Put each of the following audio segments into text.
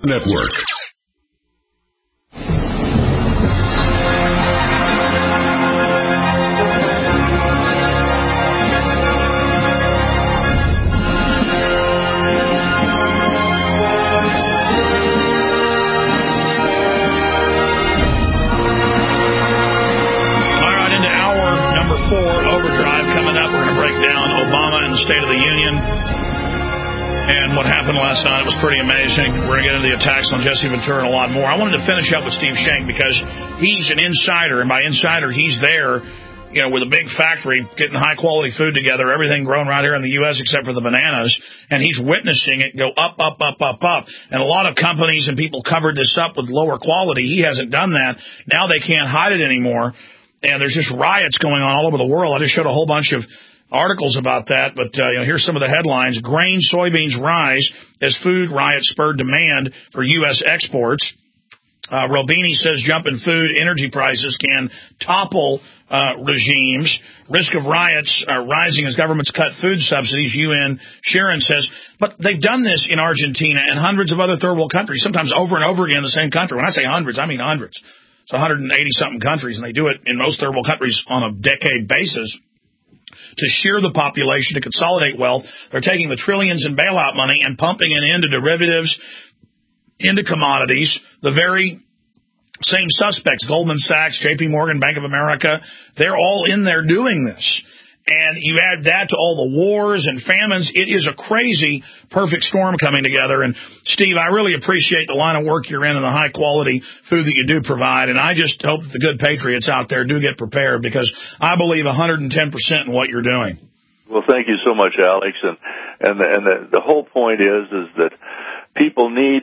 Network. State of the Union and what happened last night. It was pretty amazing. We're going to get into the attacks on Jesse Ventura and a lot more. I wanted to finish up with Steve Shank because he's an insider, and by insider, he's there, you know, with a big factory getting high-quality food together, everything grown right here in the U.S. except for the bananas, and he's witnessing it go up, up, up, up, up. And a lot of companies and people covered this up with lower quality. He hasn't done that. Now they can't hide it anymore, and there's just riots going on all over the world. I just showed a whole bunch of articles about that, but here's some of the headlines. Grain, soybeans rise as food riots spurred demand for U.S. exports. Robini says jump in food energy prices can topple regimes. Risk of riots rising as governments cut food subsidies, UN. Sharon says, but they've done this in Argentina and hundreds of other third world countries, sometimes over and over again in the same country. When I say hundreds, I mean hundreds. It's 180-something countries, and they do it in most third world countries on a decade basis. To shear the population, to consolidate wealth. They're taking the trillions in bailout money and pumping it into derivatives, into commodities. The very same suspects, Goldman Sachs, JP Morgan, Bank of America, they're all in there doing this. And you add that to all the wars and famines, it is a crazy perfect storm coming together. And, Steve, I really appreciate the line of work you're in and the high-quality food that you do provide. And I just hope that the good patriots out there do get prepared because I believe 110% in what you're doing. Well, thank you so much, Alex. And the whole point is that people need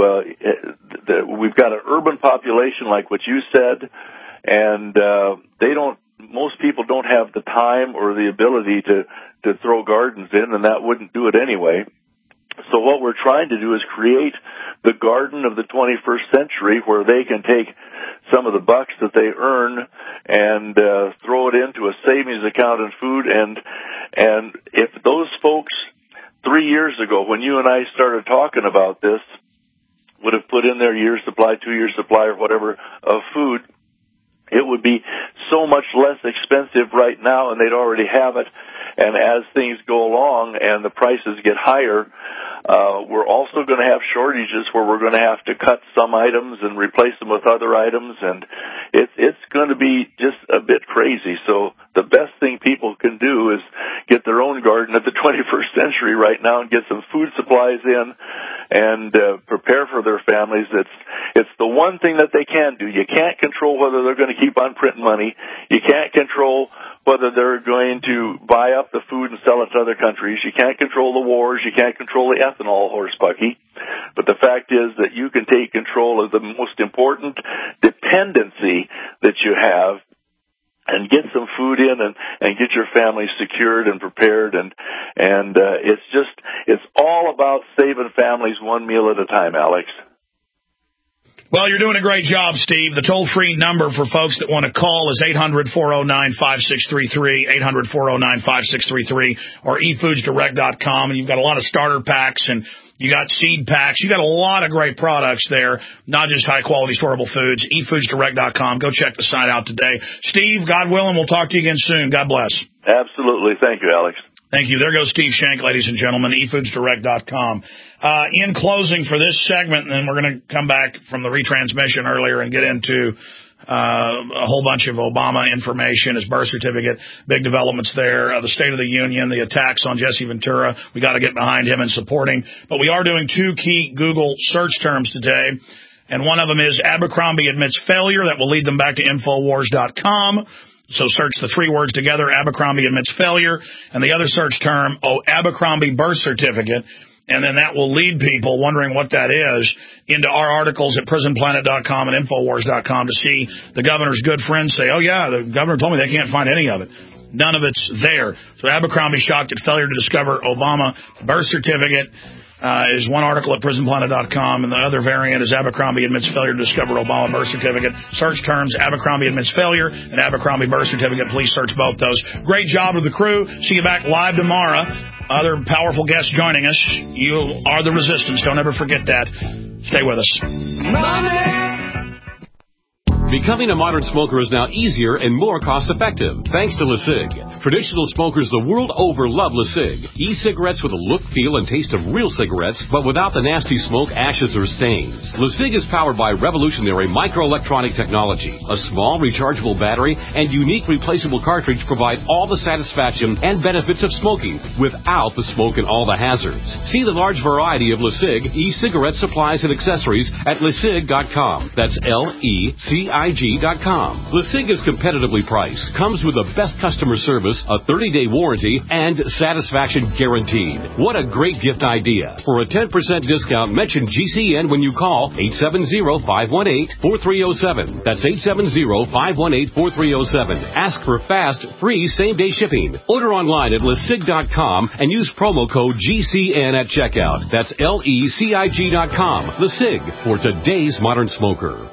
to we've got an urban population like what you said, and most people don't have the time or the ability to throw gardens in, and that wouldn't do it anyway. So what we're trying to do is create the garden of the 21st century where they can take some of the bucks that they earn and throw it into a savings account in food. And if those folks 3 years ago, when you and I started talking about this, would have put in their year's supply, 2 years' supply, or whatever of food, it would be so much less expensive right now, and they'd already have it. And as things go along and the prices get higher, we're also going to have shortages where we're going to have to cut some items and replace them with other items, and it's going to be just a bit crazy. So the best thing people can do is get their own garden of the 21st century right now and get some food supplies in and prepare for their families. It's the one thing that they can do. You can't control whether they're going to keep on printing money. You can't control whether they're going to buy up the food and sell it to other countries. You can't control the wars. You can't control the ethanol, horse bucky. But the fact is that you can take control of the most important dependency that you have and get some food in and get your family secured and prepared. And it's all about saving families one meal at a time, Alex. Well, you're doing a great job, Steve. The toll-free number for folks that want to call is 800-409-5633, 800-409-5633, or efoodsdirect.com. And you've got a lot of starter packs, and you got seed packs. You got a lot of great products there, not just high-quality storable foods. efoodsdirect.com. Go check the site out today. Steve, God willing, we'll talk to you again soon. God bless. Absolutely. Thank you, Alex. Thank you. There goes Steve Shank, ladies and gentlemen, efoodsdirect.com. In closing for this segment, and then we're going to come back from the retransmission earlier and get into a whole bunch of Obama information, his birth certificate, big developments there, the State of the Union, the attacks on Jesse Ventura. We got to get behind him and supporting. But we are doing 2 key Google search terms today, and one of them is Abercrombie admits failure. That will lead them back to Infowars.com. So search the 3 words together, Abercrombie admits failure, and the other search term, Abercrombie birth certificate, and then that will lead people wondering what that is into our articles at prisonplanet.com and Infowars.com to see the governor's good friends say, oh, yeah, the governor told me they can't find any of it. None of it's there. So Abercrombie shocked at failure to discover Obama birth certificate. Is one article at prisonplanet.com, and the other variant is Abercrombie admits failure to discover Obama birth certificate. Search terms Abercrombie admits failure and Abercrombie birth certificate. Please search both those. Great job with the crew. See you back live tomorrow. Other powerful guests joining us. You are the resistance. Don't ever forget that. Stay with us. Becoming a modern smoker is now easier and more cost-effective, thanks to LeSig. Traditional smokers the world over love LeSig. E-cigarettes with a look, feel, and taste of real cigarettes, but without the nasty smoke, ashes, or stains. LeSig is powered by revolutionary microelectronic technology. A small, rechargeable battery and unique replaceable cartridge provide all the satisfaction and benefits of smoking without the smoke and all the hazards. See the large variety of LeSig e-cigarette supplies and accessories at LeSig.com. That's LECIG.com. LeSig is competitively priced, comes with the best customer service, a 30-day warranty, and satisfaction guaranteed. What a great gift idea. For a 10% discount, mention GCN when you call 870-518-4307. That's 870-518-4307. Ask for fast, free, same-day shipping. Order online at LeSig.com and use promo code GCN at checkout. That's LECIG.com. LeSig, for today's modern smoker.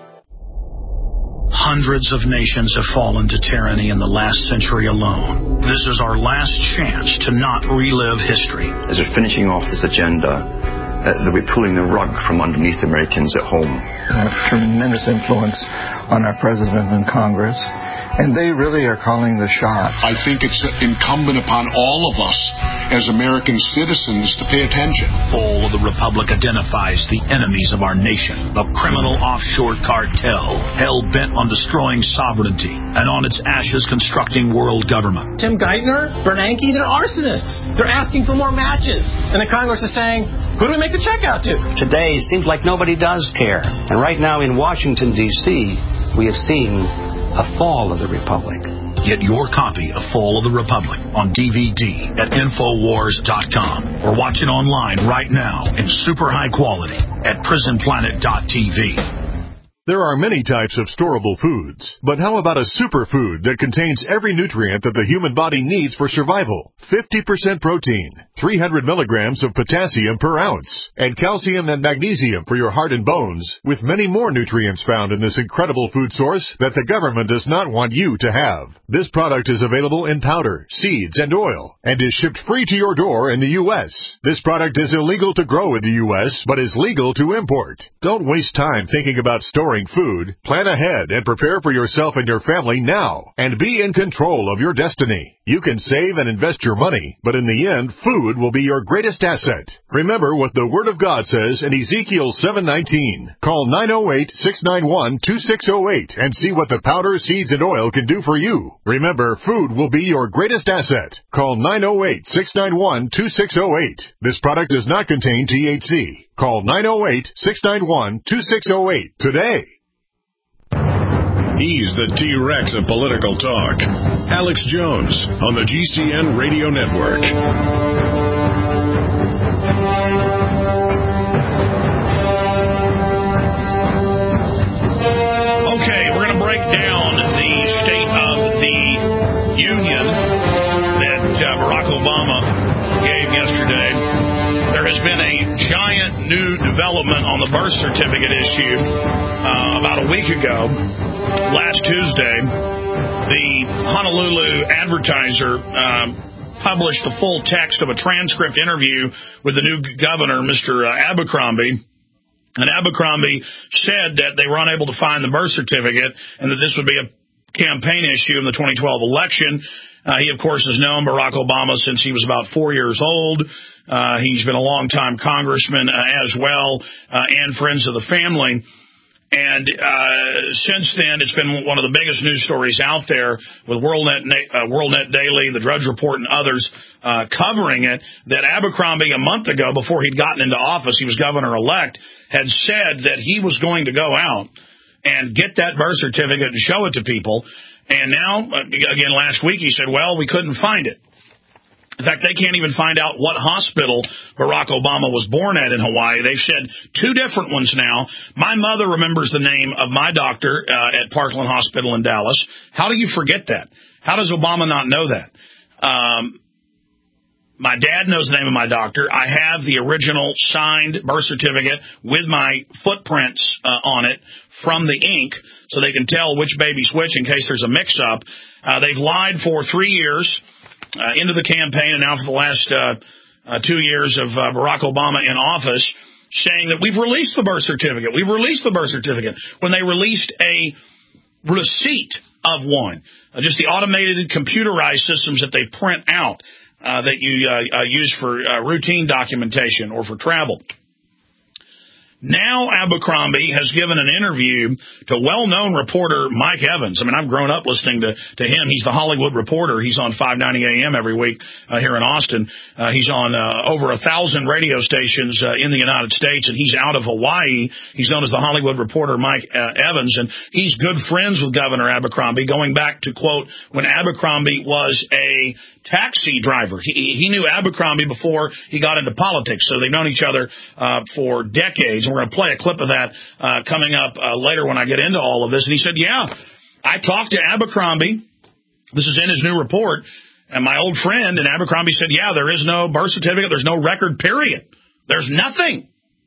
Hundreds of nations have fallen to tyranny in the last century alone. This is our last chance to not relive history. As we're finishing off this agenda, that we're pulling the rug from underneath Americans at home. They have tremendous influence on our president and Congress, and they really are calling the shots. I think it's incumbent upon all of us as American citizens to pay attention. Fall of the Republic identifies the enemies of our nation, the criminal offshore cartel, hell-bent on destroying sovereignty, and on its ashes constructing world government. Tim Geithner, Bernanke, they're arsonists. They're asking for more matches. And the Congress is saying, who do we make the check out to? Today, it seems like nobody does care. And right now in Washington, D.C., we have seen a fall of the Republic. Get your copy of Fall of the Republic on DVD at Infowars.com or watch it online right now in super high quality at PrisonPlanet.tv. There are many types of storable foods, but how about a superfood that contains every nutrient that the human body needs for survival? 50% protein, 300 milligrams of potassium per ounce, and calcium and magnesium for your heart and bones, with many more nutrients found in this incredible food source that the government does not want you to have. This product is available in powder, seeds, and oil, and is shipped free to your door in the U.S. This product is illegal to grow in the U.S., but is legal to import. Don't waste time thinking about storing food. Plan ahead and prepare for yourself and your family now, and be in control of your destiny. You can save and invest your money, but in the end, food will be your greatest asset. Remember what the Word of God says in Ezekiel 7:19. Call 908-691-2608 and see what the powder, seeds, and oil can do for you. Remember, food will be your greatest asset. Call 908-691-2608. This product does not contain THC. Call 908-691-2608 today. He's the T-Rex of political talk. Alex Jones on the GCN Radio Network. Okay, we're going to break down the State of the Union that Barack Obama gave yesterday. There has been a giant new development on the birth certificate issue about a week ago. Last Tuesday, the Honolulu Advertiser published the full text of a transcript interview with the new governor, Mr. Abercrombie. And Abercrombie said that they were unable to find the birth certificate and that this would be a campaign issue in the 2012 election. He, of course, has known Barack Obama since he was about 4 years old. He's been a longtime congressman as well, and friends of the family. And since then, it's been one of the biggest news stories out there with WorldNet Daily, the Drudge Report, and others covering it, that Abercrombie, a month ago, before he'd gotten into office, he was governor-elect, had said that he was going to go out and get that birth certificate and show it to people. And now, again, last week, he said, well, we couldn't find it. In fact, they can't even find out what hospital Barack Obama was born at in Hawaii. They've said two different ones now. My mother remembers the name of my doctor at Parkland Hospital in Dallas. How do you forget that? How does Obama not know that? My dad knows the name of my doctor. I have the original signed birth certificate with my footprints on it from the ink, so they can tell which baby's which in case there's a mix-up. They've lied for 3 years. Into the campaign, and now for the last 2 years of Barack Obama in office, saying that we've released the birth certificate. We've released the birth certificate. When they released a receipt of one, just the automated computerized systems that they print out that you use for routine documentation or for travel. Now Abercrombie has given an interview to well-known reporter Mike Evans. I mean, I've grown up listening to him. He's the Hollywood Reporter. He's on 590 AM every week here in Austin. He's on over 1,000 radio stations in the United States, and he's out of Hawaii. He's known as the Hollywood Reporter Mike Evans, and he's good friends with Governor Abercrombie, going back to, quote, when Abercrombie was a taxi driver. He knew Abercrombie before he got into politics, so they've known each other for decades. We're going to play a clip of that coming up later when I get into all of this. And he said, yeah, I talked to Abercrombie. This is in his new report. And my old friend, and Abercrombie said, yeah, there is no birth certificate. There's no record, period. There's nothing.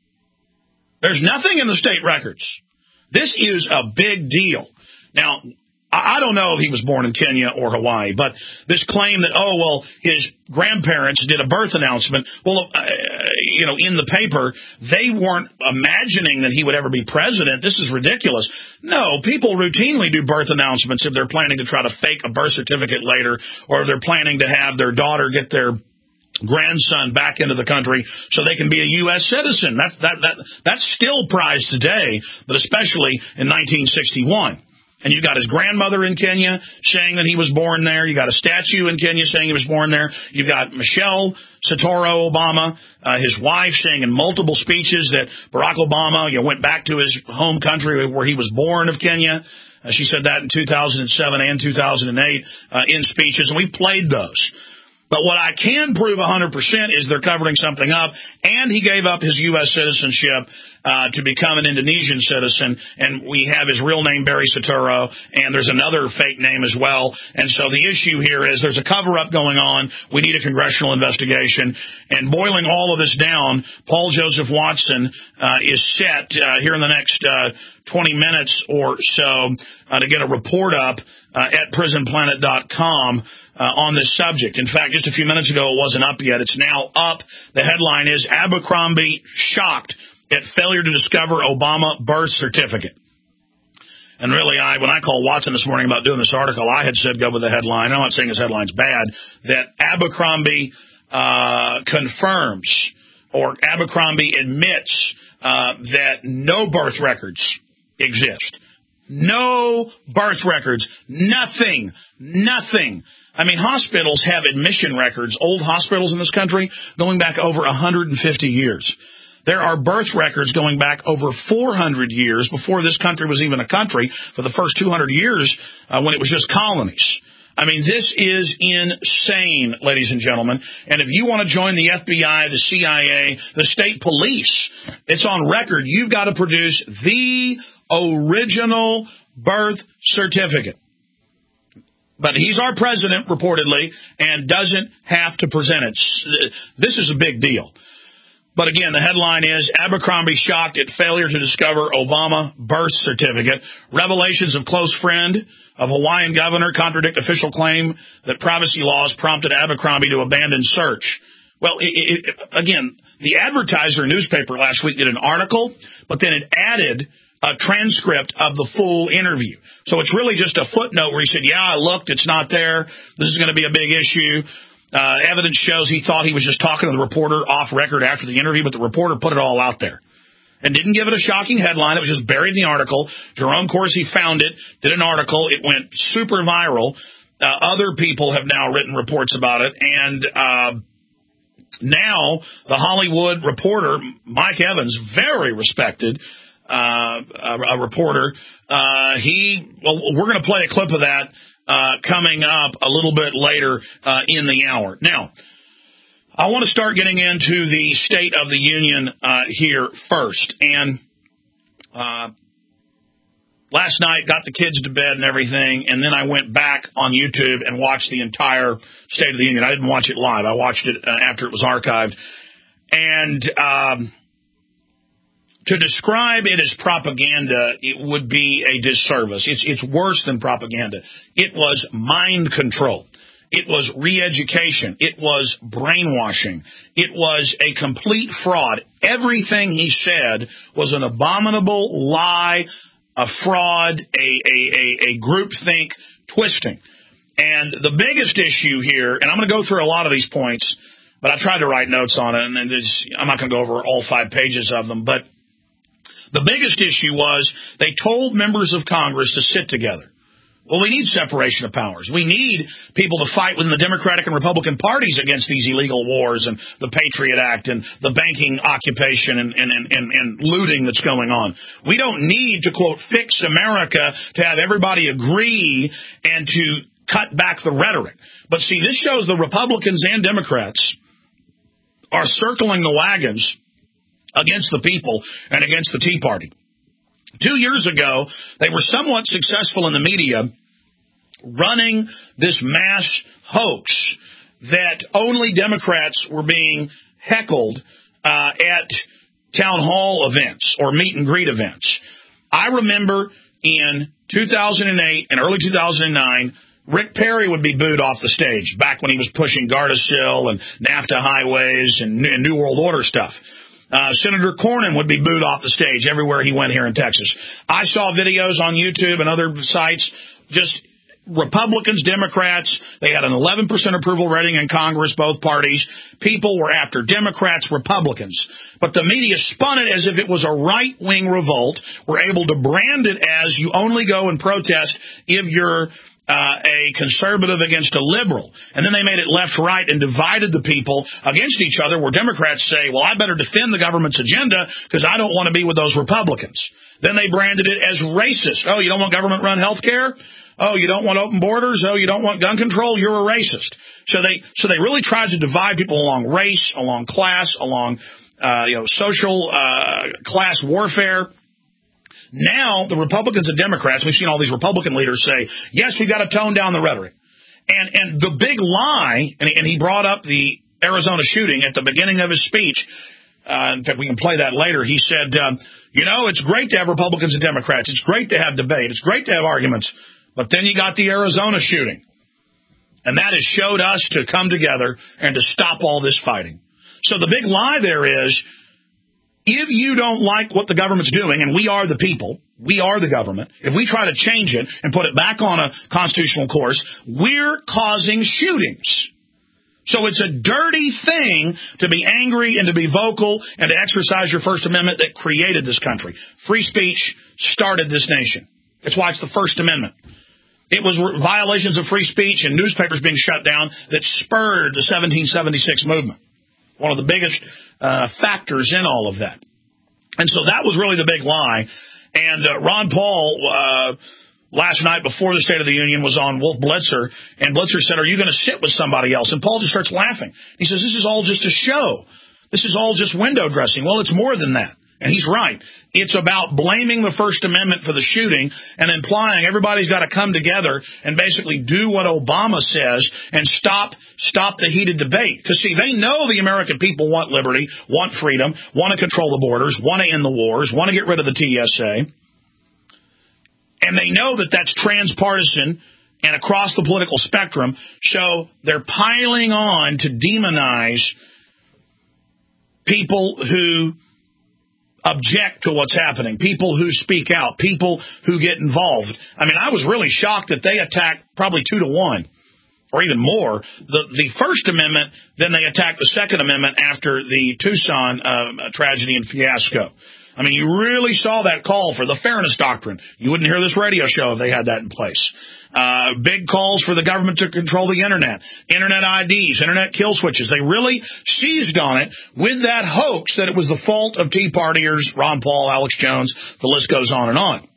There's nothing in the state records. This is a big deal. Now, I don't know if he was born in Kenya or Hawaii, but this claim that, oh, well, his grandparents did a birth announcement, well, in the paper, they weren't imagining that he would ever be president. This is ridiculous. No, people routinely do birth announcements if they're planning to try to fake a birth certificate later, or they're planning to have their daughter get their grandson back into the country so they can be a U.S. citizen. That's still prized today, but especially in 1961. And you've got his grandmother in Kenya saying that he was born there. You got a statue in Kenya saying he was born there. You've got Michelle Satoru Obama, his wife, saying in multiple speeches that Barack Obama went back to his home country where he was born of Kenya. She said that in 2007 and 2008 in speeches, and we played those. But what I can prove 100% is they're covering something up, and he gave up his U.S. citizenship to become an Indonesian citizen, and we have his real name, Barry Soetoro, and there's another fake name as well. And so the issue here is there's a cover-up going on. We need a congressional investigation. And boiling all of this down, Paul Joseph Watson is set here in the next 20 minutes or so to get a report up at prisonplanet.com on this subject. In fact, just a few minutes ago, it wasn't up yet. It's now up. The headline is Abercrombie shocked at failure to discover Obama birth certificate. And really, when I called Watson this morning about doing this article, I had said go with the headline. I'm not saying his headline's bad, that Abercrombie confirms, or Abercrombie admits that no birth records exist. No birth records. Nothing. I mean, hospitals have admission records, old hospitals in this country, going back over 150 years. There are birth records going back over 400 years before this country was even a country, for the first 200 years when it was just colonies. I mean, this is insane, ladies and gentlemen. And if you want to join the FBI, the CIA, the state police, it's on record. You've got to produce the original birth certificate. But he's our president, reportedly, and doesn't have to present it. This is a big deal. But again, the headline is Abercrombie shocked at failure to discover Obama birth certificate. Revelations of close friend of Hawaiian governor contradict official claim that privacy laws prompted Abercrombie to abandon search. Well, again, the Advertiser newspaper last week did an article, but then it added a transcript of the full interview. So it's really just a footnote where he said, yeah, I looked, it's not there. This is going to be a big issue. Evidence shows he thought he was just talking to the reporter off record after the interview, but the reporter put it all out there and didn't give it a shocking headline. It was just buried in the article. Jerome Corsi found it, did an article. It went super viral. Other people have now written reports about it. And now the Hollywood Reporter, Mike Evans, very respected a reporter, we're going to play a clip of that coming up a little bit later in the hour. Now, I want to start getting into the State of the Union here first. And last night, got the kids to bed and everything, and then I went back on YouTube and watched the entire State of the Union. I didn't watch it live. I watched it after it was archived. And to describe it as propaganda, it would be a disservice. It's worse than propaganda. It was mind control. It was re-education. It was brainwashing. It was a complete fraud. Everything he said was an abominable lie, a fraud, a groupthink twisting. And the biggest issue here, and I'm going to go through a lot of these points, but I tried to write notes on it, and I'm not going to go over all 5 pages of them, but the biggest issue was they told members of Congress to sit together. Well, we need separation of powers. We need people to fight within the Democratic and Republican parties against these illegal wars and the Patriot Act and the banking occupation and looting that's going on. We don't need to, quote, fix America to have everybody agree and to cut back the rhetoric. But see, this shows the Republicans and Democrats are circling the wagons against the people and against the Tea Party. 2 years ago, they were somewhat successful in the media running this mass hoax that only Democrats were being heckled at town hall events or meet and greet events. I remember in 2008 and early 2009, Rick Perry would be booed off the stage back when he was pushing Gardasil and NAFTA highways and New World Order stuff. Senator Cornyn would be booed off the stage everywhere he went here in Texas. I saw videos on YouTube and other sites, just Republicans, Democrats. They had an 11% approval rating in Congress, both parties. People were after Democrats, Republicans. But the media spun it as if it was a right-wing revolt. Were able to brand it as you only go and protest if you're a conservative against a liberal. And then they made it left-right and divided the people against each other, where Democrats say, well, I better defend the government's agenda because I don't want to be with those Republicans. Then they branded it as racist. Oh, you don't want government-run health care? Oh, you don't want open borders? Oh, you don't want gun control? You're a racist. So they really tried to divide people along race, along class, along social class warfare. Now, the Republicans and Democrats, we've seen all these Republican leaders say, yes, we've got to tone down the rhetoric. And the big lie, and he brought up the Arizona shooting at the beginning of his speech. In fact, we can play that later. He said, it's great to have Republicans and Democrats. It's great to have debate. It's great to have arguments. But then you got the Arizona shooting. And that has showed us to come together and to stop all this fighting. So the big lie there is, if you don't like what the government's doing, and we are the people, we are the government, if we try to change it and put it back on a constitutional course, we're causing shootings. So it's a dirty thing to be angry and to be vocal and to exercise your First Amendment that created this country. Free speech started this nation. That's why it's the First Amendment. It was violations of free speech and newspapers being shut down that spurred the 1776 movement. One of the biggest factors in all of that. And so that was really the big lie. And Ron Paul, last night before the State of the Union, was on Wolf Blitzer, and Blitzer said, are you going to sit with somebody else? And Paul just starts laughing. He says, this is all just a show. This is all just window dressing. Well, it's more than that. And he's right. It's about blaming the First Amendment for the shooting and implying everybody's got to come together and basically do what Obama says and stop the heated debate. Because, see, they know the American people want liberty, want freedom, want to control the borders, want to end the wars, want to get rid of the TSA. And they know that that's transpartisan and across the political spectrum. So they're piling on to demonize people who object to what's happening, people who speak out, people who get involved. I mean, I was really shocked that they attacked probably 2-1 or even more the First Amendment, then they attacked the Second Amendment after the Tucson tragedy and fiasco. I mean, you really saw that call for the fairness doctrine. You wouldn't hear this radio show if they had that in place. Big calls for the government to control the Internet IDs, Internet kill switches. They really seized on it with that hoax that it was the fault of Tea Partiers, Ron Paul, Alex Jones, the list goes on and on.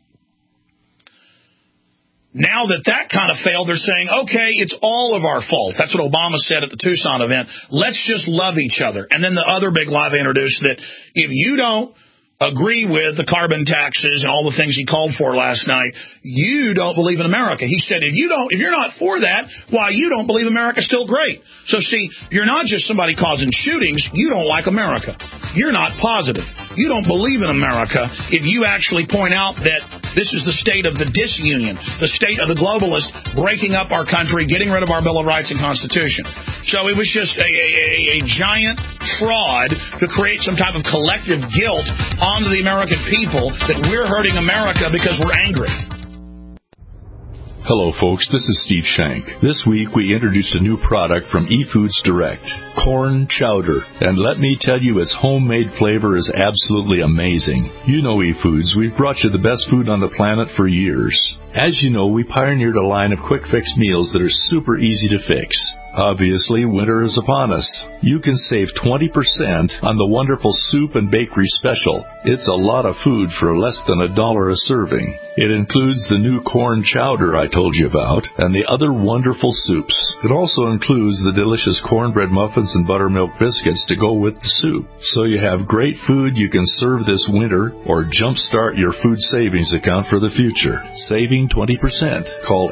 Now that kind of failed, they're saying, okay, it's all of our fault. That's what Obama said at the Tucson event. Let's just love each other. And then the other big lie they introduced, that if you don't agree with the carbon taxes and all the things he called for last night, you don't believe in America. He said, if you're not for that, why, you don't believe America's still great. So see, you're not just somebody causing shootings, you don't like America. You're not positive. You don't believe in America if you actually point out that This is the state of the disunion, the state of the globalists breaking up our country, getting rid of our Bill of Rights and Constitution. So it was just a giant fraud to create some type of collective guilt onto the American people that we're hurting America because we're angry. Hello, folks. This is Steve Shank. This week, we introduced a new product from eFoods Direct, corn chowder. And let me tell you, its homemade flavor is absolutely amazing. You know eFoods. We've brought you the best food on the planet for years. As you know, we pioneered a line of quick-fix meals that are super easy to fix. Obviously, winter is upon us. You can save 20% on the wonderful soup and bakery special. It's a lot of food for less than $1 a serving. It includes the new corn chowder I told you about and the other wonderful soups. It also includes the delicious cornbread muffins and buttermilk biscuits to go with the soup. So you have great food you can serve this winter or jumpstart your food savings account for the future. Saving 20%. Call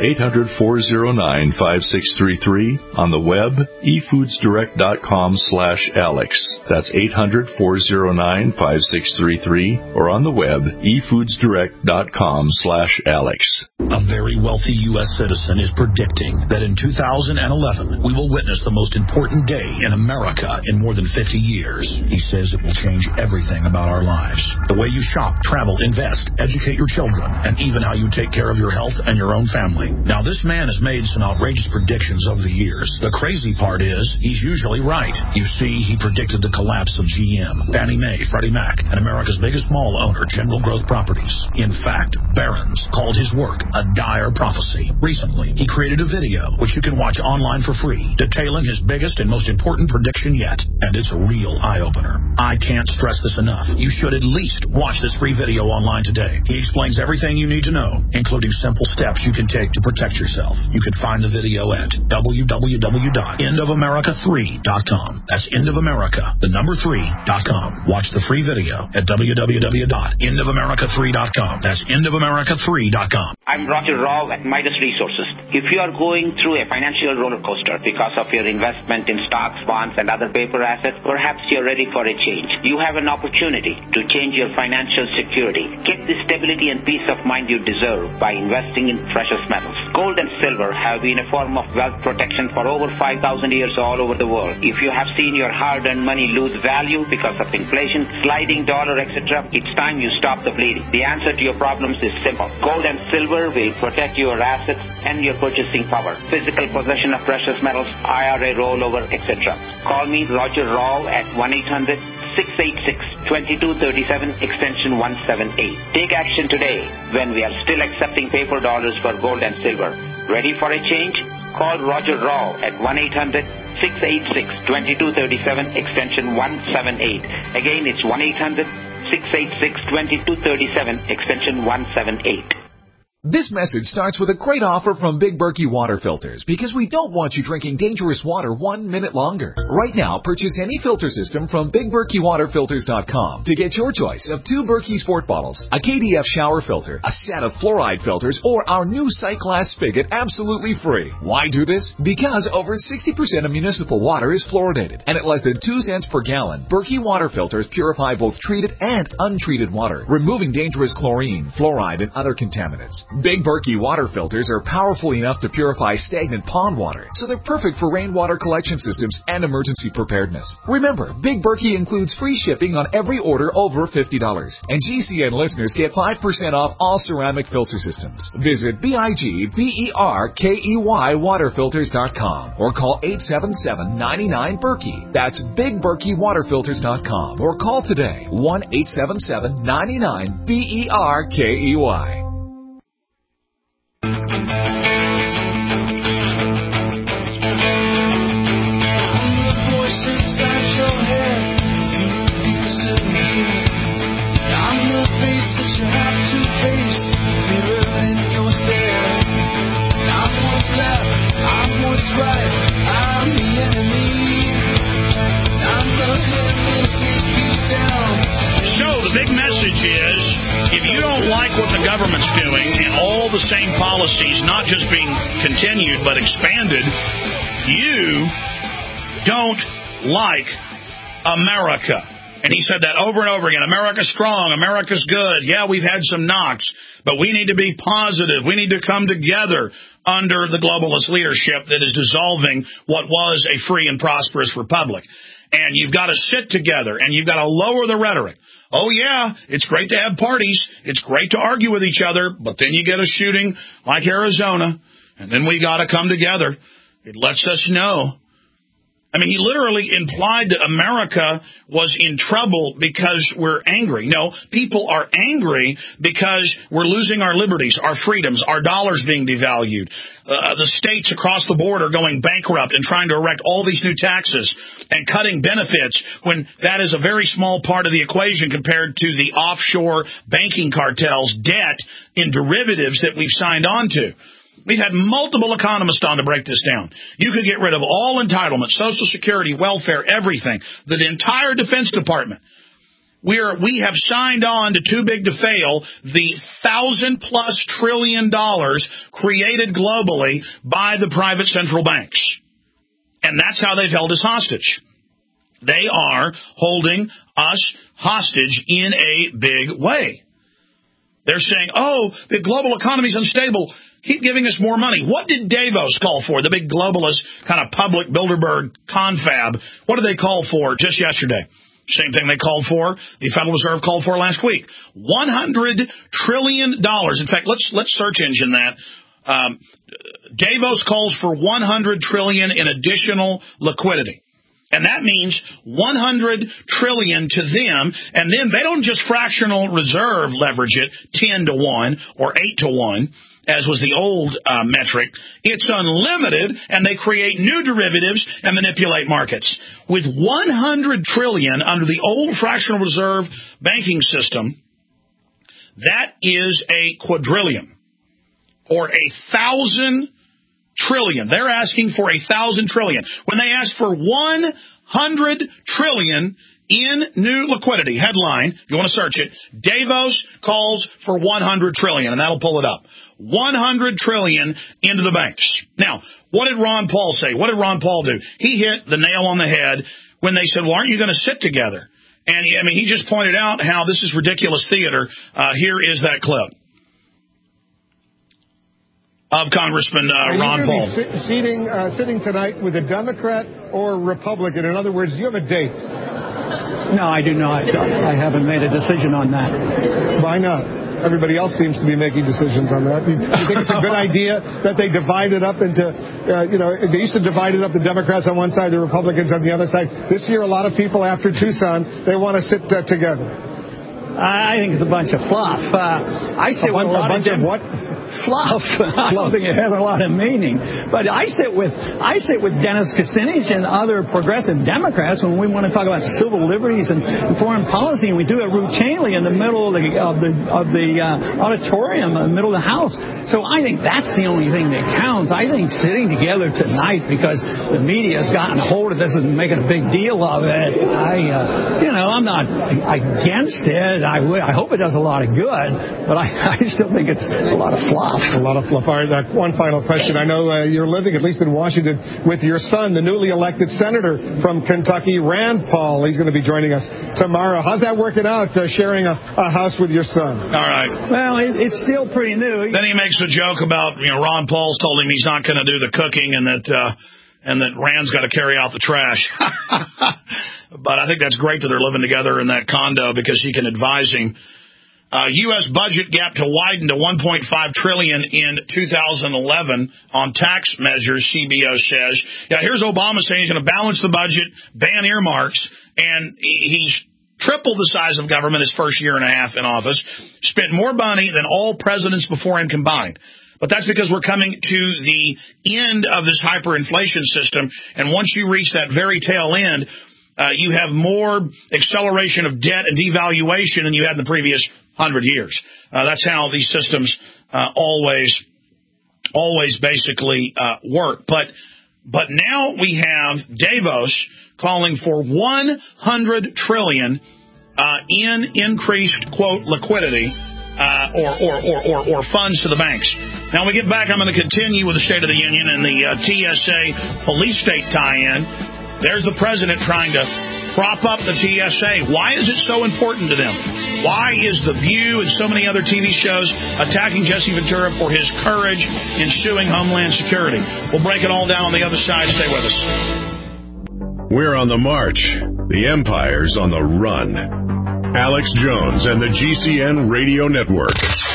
800-409-5633 on the web, efoodsdirect.com/Alex. That's 800-409-5633 or on the web, efoodsdirect.com/Alex. A very wealthy U.S. citizen is predicting that in 2011, we will witness the most important day in America in more than 50 years. He says it will change everything about our lives. The way you shop, travel, invest, educate your children, and even how you take care of your health and your own family. Now, this man has made some outrageous predictions over the years. The crazy part is, he's usually right. You see, he predicted the collapse of GM, Fannie Mae, Freddie Mac, and America's biggest mall owner, General Growth Properties. In fact, Barron's called his work a dire prophecy. Recently, he created a video, which you can watch online for free, detailing his biggest and most important prediction yet. And it's a real eye-opener. I can't stress this enough. You should at least watch this free video online today. He explains everything you need to know, including simple steps you can take to protect yourself. You can find the video at www.endofamerica3.com. That's endofamerica3.com. Watch the free video at www.endofamerica3.com. That's endofamerica3.com. I'm Roger Rao at Midas Resources. If you are going through a financial roller coaster because of your investment in stocks, bonds, and other paper assets, perhaps you're ready for a change. You have an opportunity to change your financial security. Get the stability and peace of mind you deserve by investing in precious metals. Gold and silver have been a form of wealth protection for over 5,000 years all over the world. If you have seen your hard-earned money lose value because of inflation, sliding dollar, etc., it's time you stop the bleeding. The answer to your problems is simple. Gold and silver will protect your assets and your purchasing power. Physical possession of precious metals, IRA rollover, etc. Call me, Roger Rao, at 1-800-686-2237, extension 178. Take action today when we are still accepting paper dollars for gold and silver. Ready for a change? Call Roger Rao at 1-800-686-2237, extension 178. Again, it's 1-800-686-2237, extension 178. This message starts with a great offer from Big Berkey Water Filters because we don't want you drinking dangerous water 1 minute longer. Right now, purchase any filter system from BigBerkeyWaterFilters.com to get your choice of 2 Berkey Sport bottles, a KDF shower filter, a set of fluoride filters, or our new Cyclass spigot absolutely free. Why do this? Because over 60% of municipal water is fluoridated, and at less than 2 cents per gallon, Berkey Water Filters purify both treated and untreated water, removing dangerous chlorine, fluoride, and other contaminants. Big Berkey water filters are powerful enough to purify stagnant pond water, so they're perfect for rainwater collection systems and emergency preparedness. Remember, Big Berkey includes free shipping on every order over $50, and GCN listeners get 5% off all ceramic filter systems. Visit BigBerkeyWaterFilters.com or call 877-99-BERKEY. That's BigBerkeyWaterFilters.com or call today 1-877-99-BERKEY. Big message is, if you don't like what the government's doing and all the same policies not just being continued but expanded, you don't like America. And he said that over and over again. America's strong. America's good. Yeah, we've had some knocks, but we need to be positive. We need to come together under the globalist leadership that is dissolving what was a free and prosperous republic. And you've got to sit together, and you've got to lower the rhetoric. Oh, yeah, it's great to have parties. It's great to argue with each other, but then you get a shooting like Arizona, and then we got to come together. It lets us know. I mean, he literally implied that America was in trouble because we're angry. No, people are angry because we're losing our liberties, our freedoms, our dollars being devalued. The states across the board are going bankrupt and trying to erect all these new taxes and cutting benefits when that is a very small part of the equation compared to the offshore banking cartels' debt in derivatives that we've signed on to. We've had multiple economists on to break this down. You could get rid of all entitlements, Social Security, welfare, everything, the entire Defense Department. We have signed on to too big to fail, the $1,000+ trillion created globally by the private central banks. And that's how they've held us hostage. They are holding us hostage in a big way. They're saying, oh, the global economy is unstable. Keep giving us more money. What did Davos call for? The big globalist kind of public Bilderberg confab. What did they call for just yesterday? Same thing they called for, the Federal Reserve called for last week. $100 trillion. In fact, let's search engine that. Davos calls for $100 trillion in additional liquidity. And that means $100 trillion to them, and then they don't just fractional reserve leverage it 10 to 1 or 8 to 1, as was the old metric. It's unlimited, and they create new derivatives and manipulate markets. With $100 trillion under the old fractional reserve banking system, that is a quadrillion, or 1,000 trillion. They're asking for 1,000 trillion. When they ask for 100 trillion in new liquidity, headline, if you want to search it, Davos calls for 100 trillion, and that'll pull it up. 100 trillion into the banks. Now, what did Ron Paul say? What did Ron Paul do? He hit the nail on the head when they said, well, aren't you going to sit together? And he just pointed out how this is ridiculous theater. Here is that clip of Congressman Ron Paul. Sitting tonight with a Democrat or Republican? In other words, do you have a date? No, I do not. I haven't made a decision on that. Why not? Everybody else seems to be making decisions on that. You think it's a good idea that they divide it up into, they used to divide it up, the Democrats on one side, the Republicans on the other side. This year, a lot of people after Tucson, they want to sit together. I think it's a bunch of fluff. I sit with a bunch of what? Fluff. I don't think it has a lot of meaning. But I sit with Dennis Kucinich and other progressive Democrats when we want to talk about civil liberties and foreign policy, and we do it routinely in the middle of the auditorium, in the middle of the House. So I think that's the only thing that counts. I think sitting together tonight, because the media has gotten hold of this and making a big deal of it, I'm not against it. I hope it does a lot of good, but I still think it's a lot of fluff. A lot of fluff. All right, one final question. I know you're living, at least in Washington, with your son, the newly elected senator from Kentucky, Rand Paul. He's going to be joining us tomorrow. How's that working out, sharing a house with your son? All right. Well, it's still pretty new. Then he makes a joke about, Ron Paul's told him he's not going to do the cooking and that Rand's got to carry out the trash. But I think that's great that they're living together in that condo because he can advise him. U.S. budget gap to widen to $1.5 trillion in 2011 on tax measures, CBO says. Yeah, here's Obama saying he's going to balance the budget, ban earmarks, and he's tripled the size of government his first year and a half in office, spent more money than all presidents before him combined. But that's because we're coming to the end of this hyperinflation system, and once you reach that very tail end, you have more acceleration of debt and devaluation than you had in the previous 100 years. That's how these systems always basically work. But now we have Davos calling for $100 trillion in increased, quote, liquidity or funds to the banks. Now, when we get back, I'm going to continue with the State of the Union and the TSA police state tie-in. There's the president trying to prop up the TSA. Why is it so important to them? Why is The View and so many other TV shows attacking Jesse Ventura for his courage in suing Homeland Security? We'll break it all down on the other side. Stay with us. We're on the march. The empire's on the run. Alex Jones and the GCN Radio Network.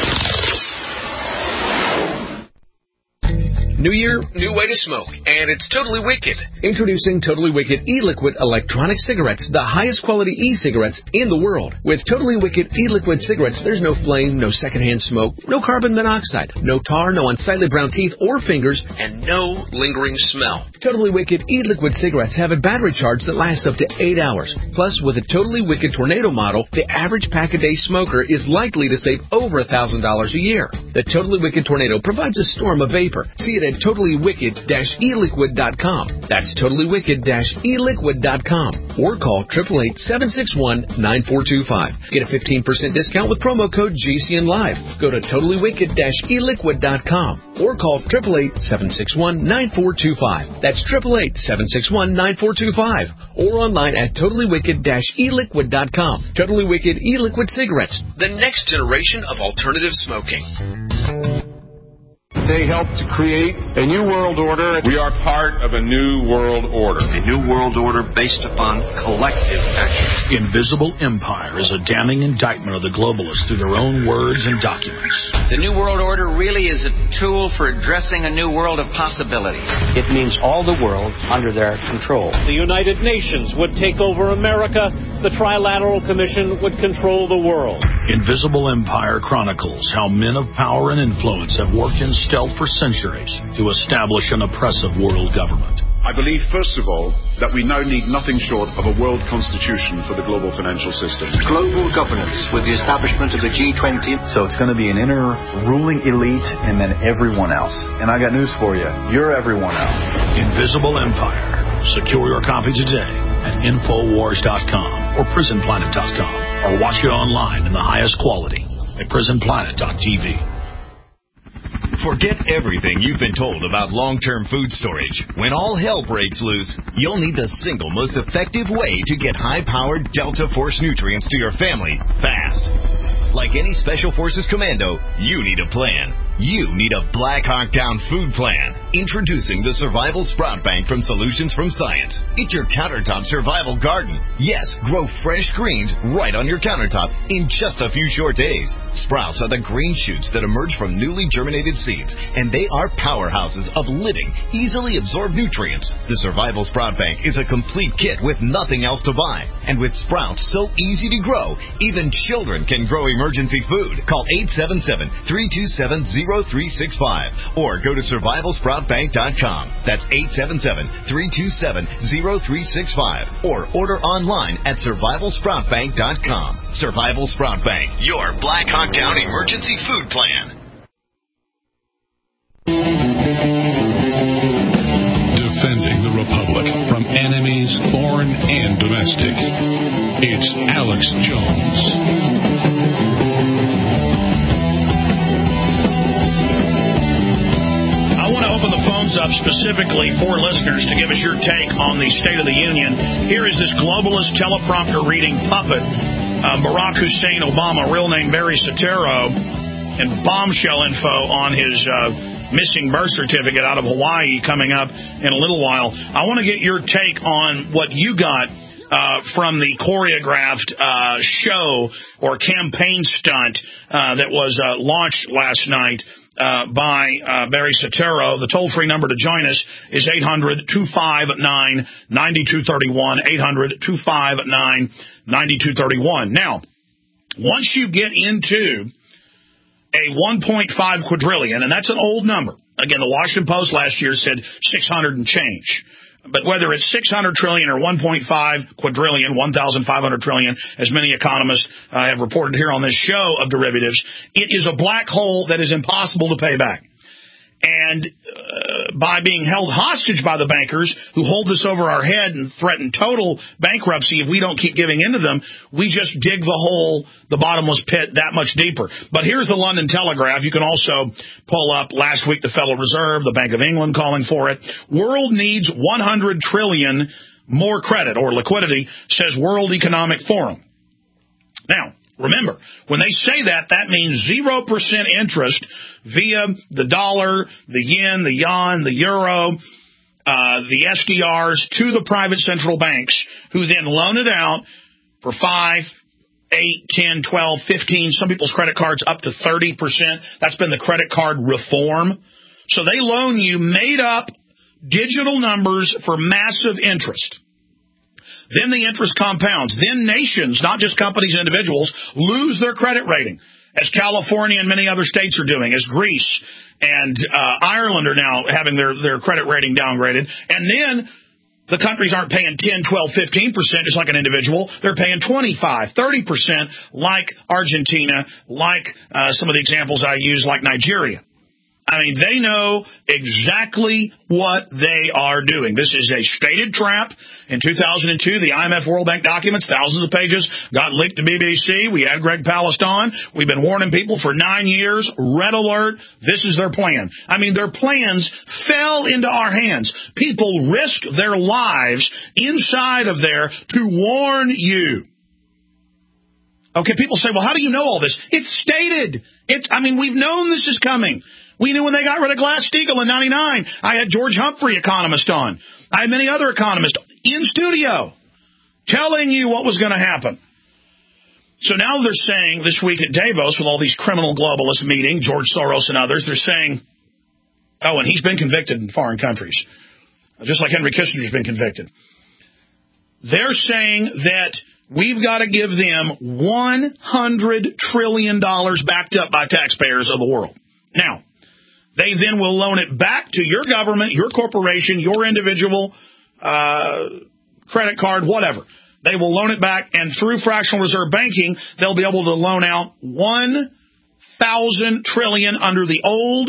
New year, new way to smoke, and it's totally wicked. Introducing Totally Wicked e-liquid electronic cigarettes, the highest quality e-cigarettes in the world. With Totally Wicked e-liquid cigarettes, there's no flame, no secondhand smoke, no carbon monoxide, no tar, no unsightly brown teeth or fingers, and no lingering smell. Totally Wicked e-liquid cigarettes have a battery charge that lasts up to 8 hours. Plus, with a Totally Wicked Tornado model, the average pack-a-day smoker is likely to save over $1,000 a year. The Totally Wicked Tornado provides a storm of vapor. See it at totallywicked-eliquid.com. That's totallywicked-eliquid.com. Or call 888-761-9425. Get a 15% discount with promo code GCNLive. Go to totallywicked-eliquid.com. Or call 888-761-9425. That's 888-761-9425. Or online at totallywicked-eliquid.com. Totally Wicked e-liquid cigarettes, the next generation of alternative smoking. They helped to create a new world order. We are part of a new world order. A new world order based upon collective action. Invisible Empire is a damning indictment of the globalists through their own words and documents. The new world order really is a tool for addressing a new world of possibilities. It means all the world under their control. The United Nations would take over America. The Trilateral Commission would control the world. Invisible Empire chronicles how men of power and influence have worked in stealth for centuries to establish an oppressive world government. I believe, first of all, that we now need nothing short of a world constitution for the global financial system. Global governance with the establishment of the G20. So it's going to be an inner ruling elite and then everyone else. And I got news for you. You're everyone else. Invisible Empire. Secure your copy today at Infowars.com or PrisonPlanet.com. Or watch it online in the highest quality at PrisonPlanet.tv. Forget everything you've been told about long-term food storage. When all hell breaks loose, you'll need the single most effective way to get high-powered Delta Force nutrients to your family fast. Like any Special Forces commando, you need a plan. You need a Black Hawk Down food plan. Introducing the Survival Sprout Bank from Solutions from Science. It's your countertop survival garden. Yes, grow fresh greens right on your countertop in just a few short days. Sprouts are the green shoots that emerge from newly germinated seeds, and they are powerhouses of living, easily absorbed nutrients. The Survival Sprout Bank is a complete kit with nothing else to buy. And with sprouts so easy to grow, even children can grow emergency food. Call 877-327-0365 or go to survivalsproutbank.com. That's 877-327-0365 or order online at survivalsproutbank.com. Survival Sprout Bank, your Black Hawk Down emergency food plan. Defending the Republic from enemies foreign and domestic. It's Alex Jones. I want to open the phones up specifically for listeners to give us your take on the State of the Union. Here is this globalist teleprompter reading puppet, Barack Hussein Obama, real name Barry Soetoro, and bombshell info on his missing birth certificate out of Hawaii coming up in a little while. I want to get your take on what you got from the choreographed show or campaign stunt that was launched last night by Barry Soetoro. The toll-free number to join us is 800-259-9231, 800-259-9231. Now, once you get into a 1.5 quadrillion, and that's an old number. Again, the Washington Post last year said 600 and change. But whether it's 600 trillion or 1.5 quadrillion, 1,500 trillion, as many economists have reported here on this show of derivatives, it is a black hole that is impossible to pay back. And by being held hostage by the bankers who hold this over our head and threaten total bankruptcy if we don't keep giving into them, we just dig the hole, the bottomless pit, that much deeper. But here's the London Telegraph. You can also pull up last week the Federal Reserve, the Bank of England calling for it. World needs 100 trillion more credit or liquidity, says World Economic Forum. Now, remember, when they say that, that means 0% interest via the dollar, the yen, the yuan, the euro, the SDRs to the private central banks, who then loan it out for 5, 8, 10, 12, 15, some people's credit cards up to 30%. That's been the credit card reform. So they loan you made-up digital numbers for massive interest. Then the interest compounds. Then nations, not just companies and individuals, lose their credit rating, as California and many other states are doing, as Greece and Ireland are now having their credit rating downgraded. And then the countries aren't paying 10, 12, 15% just like an individual. They're paying 25, 30% like Argentina, like some of the examples I use, like Nigeria. I mean, they know exactly what they are doing. This is a stated trap. In 2002, the IMF World Bank documents, thousands of pages, got leaked to BBC. We had Greg Palast on. We've been warning people for 9 years. Red alert. This is their plan. I mean, their plans fell into our hands. People risked their lives inside of there to warn you. Okay, people say, well, how do you know all this? It's stated. We've known this is coming. We knew when they got rid of Glass-Steagall in 99. I had George Humphrey, economist, on. I had many other economists in studio telling you what was going to happen. So now they're saying this week at Davos, with all these criminal globalists meeting, George Soros and others, they're saying, oh, and he's been convicted in foreign countries, just like Henry Kissinger's been convicted. They're saying that we've got to give them $100 trillion backed up by taxpayers of the world. Now, they then will loan it back to your government, your corporation, your individual credit card, whatever. They will loan it back, and through fractional reserve banking, they'll be able to loan out 1,000 trillion under the old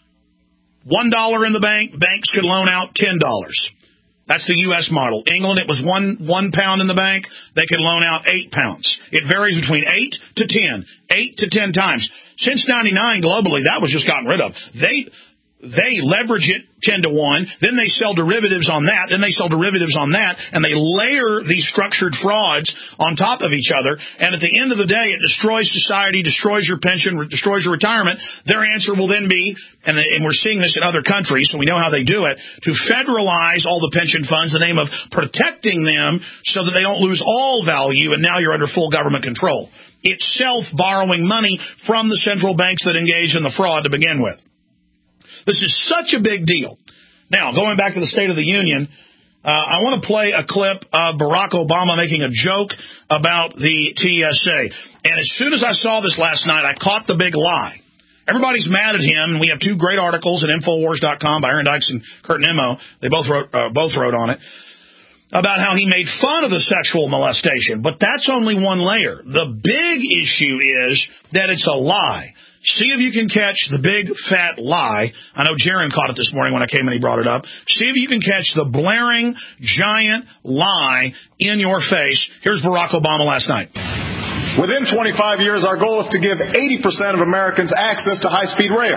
$1 in the bank. Banks could loan out $10. That's the U.S. model. England, it was one pound in the bank. They could loan out 8 pounds. It varies between 8 to 10, 8 to 10 times. Since 99, globally, that was just gotten rid of. They leverage it 10 to 1, then they sell derivatives on that, then they sell derivatives on that, and they layer these structured frauds on top of each other, and at the end of the day, it destroys society, destroys your pension, destroys your retirement. Their answer will then be, and we're seeing this in other countries, so we know how they do it, to federalize all the pension funds in the name of protecting them so that they don't lose all value, and now you're under full government control. It's self-borrowing money from the central banks that engage in the fraud to begin with. This is such a big deal. Now, going back to the State of the Union, I want to play a clip of Barack Obama making a joke about the TSA. And as soon as I saw this last night, I caught the big lie. Everybody's mad at him, and we have 2 great articles at Infowars.com by Aaron Dykes and Kurt Nimmo. They both wrote on it, about how he made fun of the sexual molestation. But that's only one layer. The big issue is that it's a lie. See if you can catch the big, fat lie. I know Jaron caught it this morning when I came and he brought it up. See if you can catch the blaring, giant lie in your face. Here's Barack Obama last night. Within 25 years, our goal is to give 80% of Americans access to high-speed rail.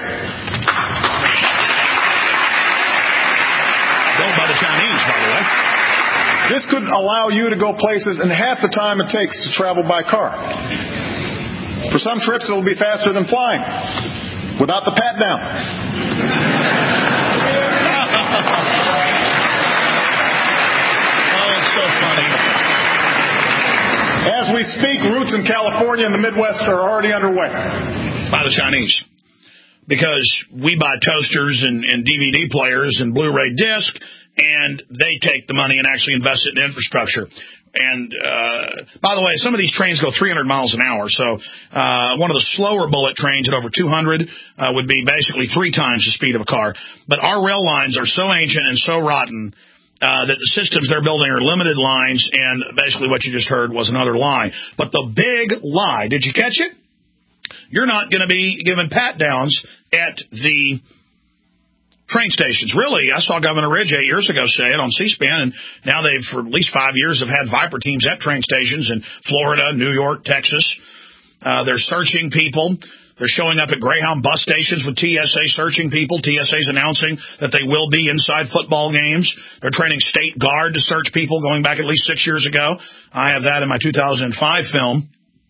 Built by the Chinese, by the way. This could allow you to go places in half the time it takes to travel by car. For some trips, it will be faster than flying, without the pat-down. Oh, it's so funny. As we speak, routes in California and the Midwest are already underway. By the Chinese. Because we buy toasters and DVD players and Blu-ray disc, and they take the money and actually invest it in infrastructure. And, by the way, some of these trains go 300 miles an hour, so one of the slower bullet trains at over 200 would be basically 3 times the speed of a car. But our rail lines are so ancient and so rotten that the systems they're building are limited lines, and basically what you just heard was another lie. But the big lie, did you catch it? You're not going to be given pat-downs at the train stations. Really, I saw Governor Ridge 8 years ago say it on C-SPAN, and now they've, for at least 5 years, have had Viper teams at train stations in Florida, New York, Texas. They're searching people. They're showing up at Greyhound bus stations with TSA searching people. TSA's announcing that they will be inside football games. They're training State Guard to search people going back at least 6 years ago. I have that in my 2005 film,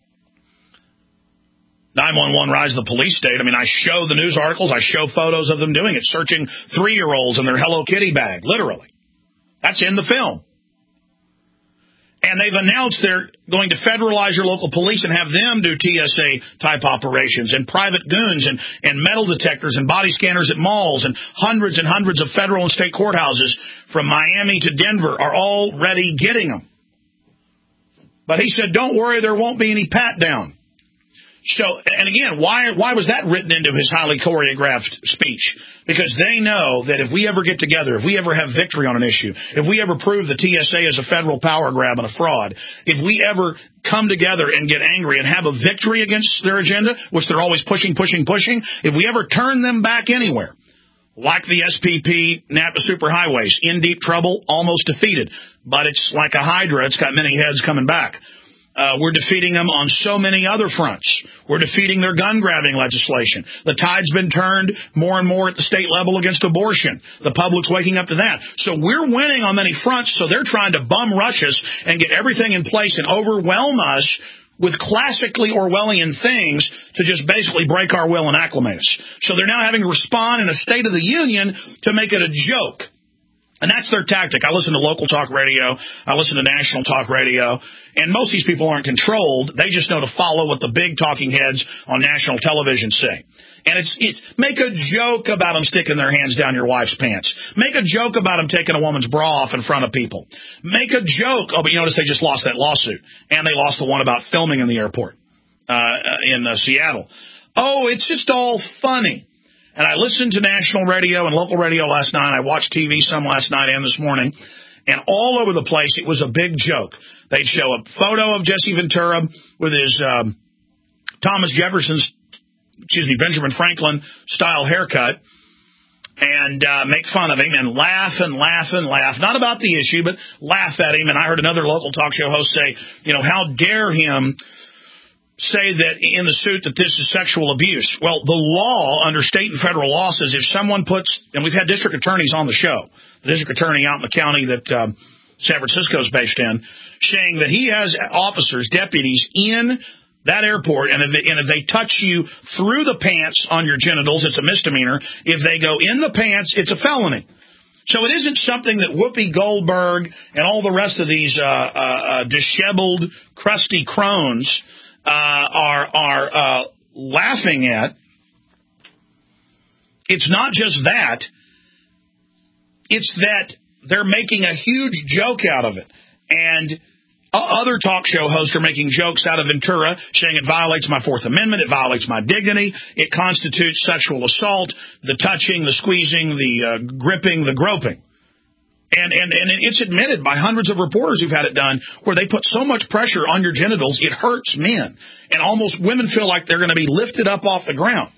911 Rise of the Police State. I mean, I show the news articles. I show photos of them doing it, searching 3-year-olds in their Hello Kitty bag, literally. That's in the film. And they've announced they're going to federalize your local police and have them do TSA-type operations and private goons and metal detectors and body scanners at malls, and hundreds of federal and state courthouses from Miami to Denver are already getting them. But he said, don't worry, there won't be any pat-down. So, and again, why was that written into his highly choreographed speech? Because they know that if we ever get together, if we ever have victory on an issue, if we ever prove the TSA is a federal power grab and a fraud, if we ever come together and get angry and have a victory against their agenda, which they're always pushing, if we ever turn them back anywhere, like the SPP, NAPA superhighways, in deep trouble, almost defeated. But it's like a hydra. It's got many heads coming back. We're defeating them on so many other fronts. We're defeating their gun-grabbing legislation. The tide's been turned more and more at the state level against abortion. The public's waking up to that. So we're winning on many fronts, so they're trying to bum rush us and get everything in place and overwhelm us with classically Orwellian things to just basically break our will and acclimate us. So they're now having to respond in a State of the Union to make it a joke. And that's their tactic. I listen to local talk radio. I listen to national talk radio. And most of these people aren't controlled. They just know to follow what the big talking heads on national television say. And it's make a joke about them sticking their hands down your wife's pants. Make a joke about them taking a woman's bra off in front of people. Make a joke. Oh, but you notice they just lost that lawsuit. And they lost the one about filming in the airport in Seattle. Oh, it's just all funny. And I listened to national radio and local radio last night. I watched TV some last night and this morning. And all over the place, it was a big joke. They'd show a photo of Jesse Ventura with his Benjamin Franklin-style haircut and make fun of him and laugh. Not about the issue, but laugh at him. And I heard another local talk show host say, how dare him say that in the suit that this is sexual abuse. Well, the law under state and federal law says if someone puts, and we've had district attorneys on the show, the district attorney out in the county that San Francisco is based in, saying that he has officers, deputies in that airport, and if they touch you through the pants on your genitals, it's a misdemeanor. If they go in the pants, it's a felony. So it isn't something that Whoopi Goldberg and all the rest of these disheveled, crusty crones are laughing at. It's not just that. It's that they're making a huge joke out of it. And other talk show hosts are making jokes out of Ventura, saying it violates my Fourth Amendment, it violates my dignity, it constitutes sexual assault, the touching, the squeezing, the gripping, the groping. And it's admitted by hundreds of reporters who've had it done where they put so much pressure on your genitals, it hurts men. And almost women feel like they're going to be lifted up off the ground.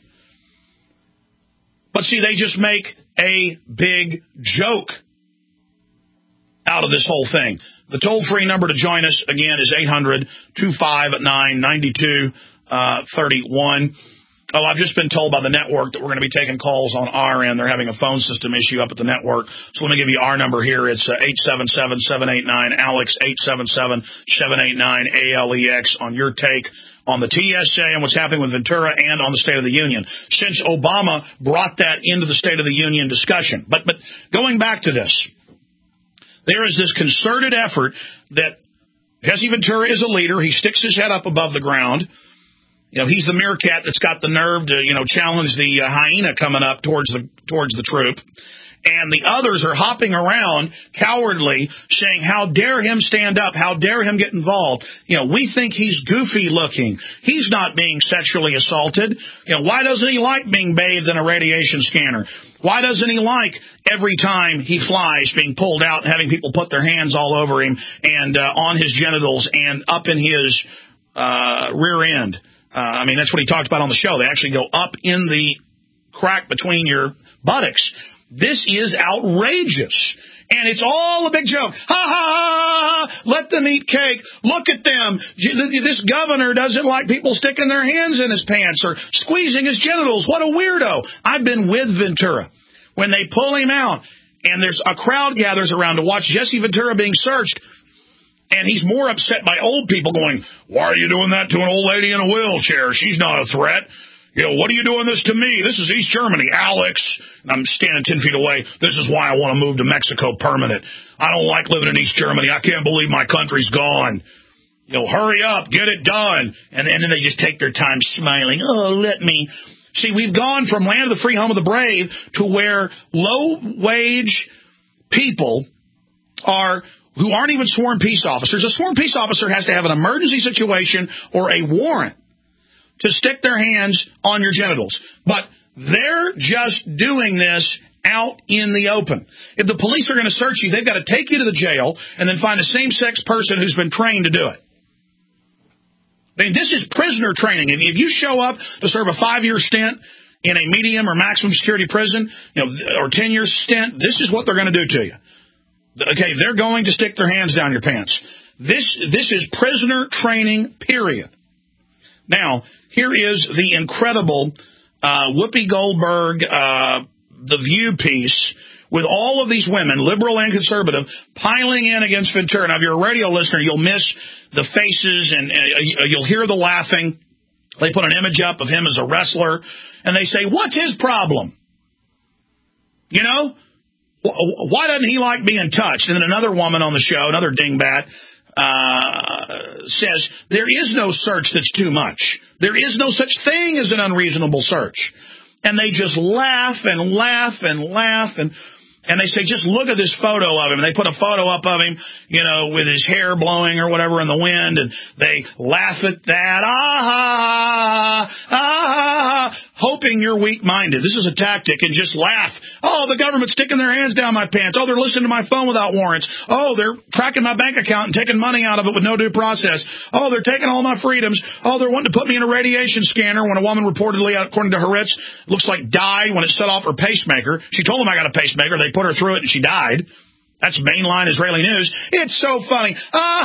But see, they just make a big joke out of this whole thing. The toll-free number to join us, again, is 800-259-9231. Oh, I've just been told by the network that we're going to be taking calls on our end. They're having a phone system issue up at the network. So let me give you our number here. It's 877-789-ALEX, 877-789-ALEX on your take on the TSA and what's happening with Ventura and on the State of the Union, since Obama brought that into the State of the Union discussion. But going back to this, there is this concerted effort that Jesse Ventura is a leader. He sticks his head up above the ground. He's the meerkat that's got the nerve to, challenge the hyena coming up towards the troop. And the others are hopping around cowardly, saying, how dare him stand up? How dare him get involved? We think he's goofy looking. He's not being sexually assaulted. Why doesn't he like being bathed in a radiation scanner? Why doesn't he like every time he flies being pulled out and having people put their hands all over him and on his genitals and up in his rear end? That's what he talked about on the show. They actually go up in the crack between your buttocks. This is outrageous. And it's all a big joke. Ha, ha, ha, ha, let them eat cake. Look at them. This governor doesn't like people sticking their hands in his pants or squeezing his genitals. What a weirdo. I've been with Ventura. When they pull him out and there's a crowd gathers around to watch Jesse Ventura being searched, and he's more upset by old people going, why are you doing that to an old lady in a wheelchair? She's not a threat. What are you doing this to me? This is East Germany, Alex. And I'm standing 10 feet away. This is why I want to move to Mexico permanent. I don't like living in East Germany. I can't believe my country's gone. Hurry up, get it done. And then they just take their time smiling. Oh, let me. See, we've gone from land of the free, home of the brave to where low-wage people who aren't even sworn peace officers. A sworn peace officer has to have an emergency situation or a warrant to stick their hands on your genitals. But they're just doing this out in the open. If the police are going to search you, they've got to take you to the jail and then find a same-sex person who's been trained to do it. I mean, this is prisoner training. If you show up to serve a 5-year stint in a medium or maximum security prison, or 10-year stint, this is what they're going to do to you. Okay, they're going to stick their hands down your pants. This is prisoner training, period. Now, here is the incredible Whoopi Goldberg, The View piece with all of these women, liberal and conservative, piling in against Ventura. Now, if you're a radio listener, you'll miss the faces and you'll hear the laughing. They put an image up of him as a wrestler, and they say, what's his problem? Why doesn't he like being touched? And then another woman on the show, another dingbat, says there is no search that's too much. There is no such thing as an unreasonable search. And they just laugh and laugh and laugh. And they say, just look at this photo of him. And they put a photo up of him, with his hair blowing or whatever in the wind. And they laugh at that. Hoping you're weak-minded. This is a tactic, and just laugh. Oh, the government's sticking their hands down my pants. Oh, they're listening to my phone without warrants. Oh, they're tracking my bank account and taking money out of it with no due process. Oh, they're taking all my freedoms. Oh, they're wanting to put me in a radiation scanner when a woman reportedly, according to Haaretz, looks like died when it set off her pacemaker. She told them I got a pacemaker. They put her through it and she died. That's mainline Israeli news. It's so funny.